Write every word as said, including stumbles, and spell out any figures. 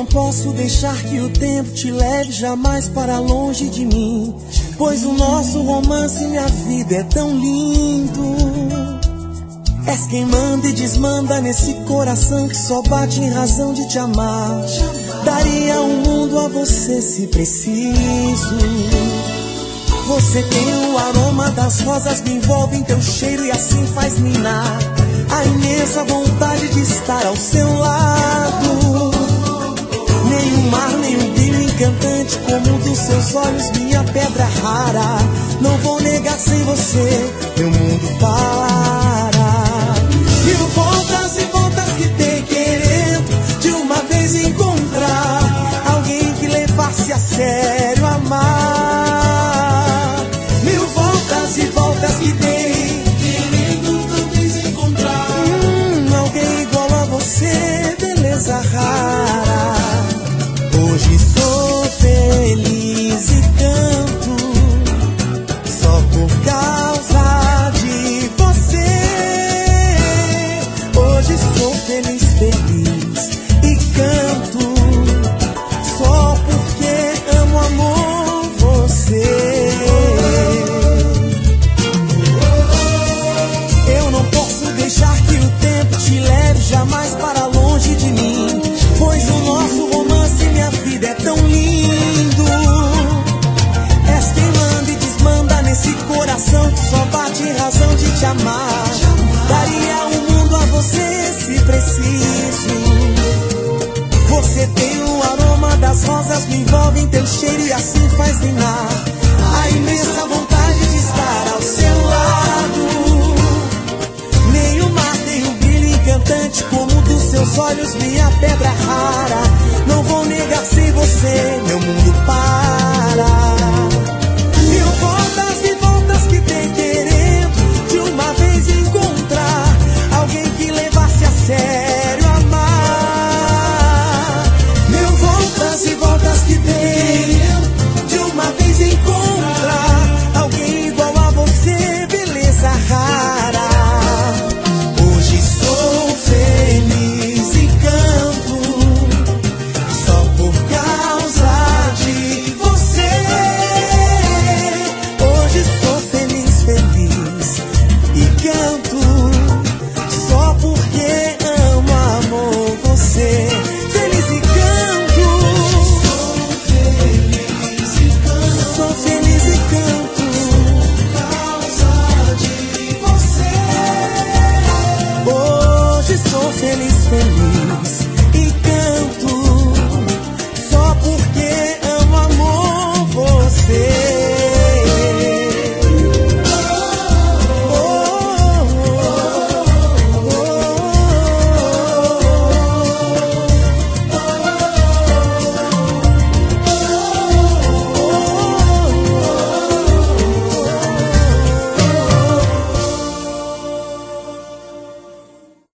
posso deixar que o tempo te leve jamais para longe de mim, pois o nosso romance e minha vida é tão lindo. És quem manda e desmanda nesse coração que só bate em razão de te amar. Daria o mundo a você se preciso. Você tem o aroma das rosas, me envolve em teu cheiro e assim faz minar a imensa vontade de estar ao seu lado. Nem o mar, nem o brilho encantante como o dos seus olhos, minha pedra rara. Não vou negar, sem você meu mundo para. Mil voltas e voltas que dei querendo de uma vez encontrar alguém que levasse a sério amar. Mil voltas e voltas que dei querendo uma vez encontrar hum, alguém igual a você, beleza rara. Hoje sou feliz e canto só por causa de você. Hoje sou feliz, feliz e canto só porque amo, amor, você. Eu não posso deixar que o tempo te leve jamais para longe de mim, pois o nosso romance e minha vida é tão lindo. És quem manda e desmanda nesse coração que só bate em razão de te amar. Daria o mundo a você se preciso. Você tem o aroma das rosas, me envolve em teu cheiro e assim faz minar a imensa vontade de estar ao seu lado. Nem o mar tem um brilho encantante como o dos seus olhos, minha pedra rara. Não vou negar, sem você meu mundo para.